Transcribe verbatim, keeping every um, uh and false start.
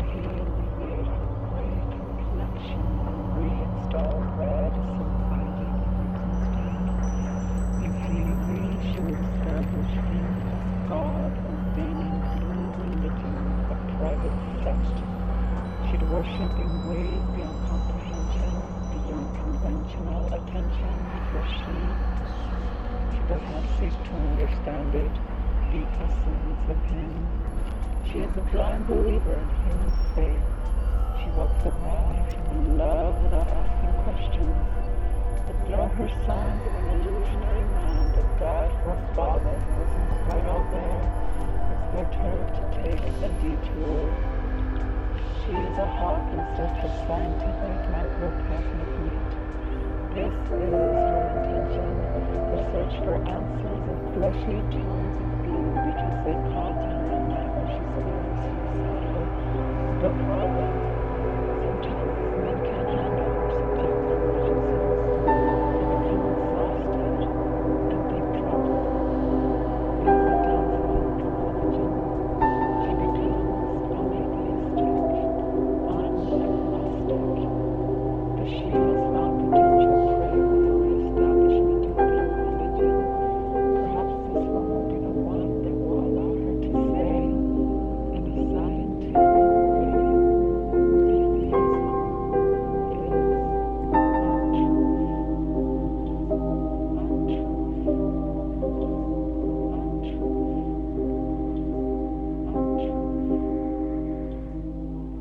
heal, alleviate her gray complexion, reinstall red surviving instead. Infinitely, she would establish him as God, ordaining blue religion, a private sect. She'd worship in ways beyond comprehension, beyond conventional attention, for she, she does not seek to understand it, the essence of him. She is a blind believer in human faith. She walks around in love without asking questions. But there are her signs of an illusionary man that God, her father, wasn't quite out there. Expect her to take a detour. She is a hawk in search of scientific microcosmic meat. This is her intention, the search for answers in fleshy tones of blue because they call to her at night when she's feeling suicidal. But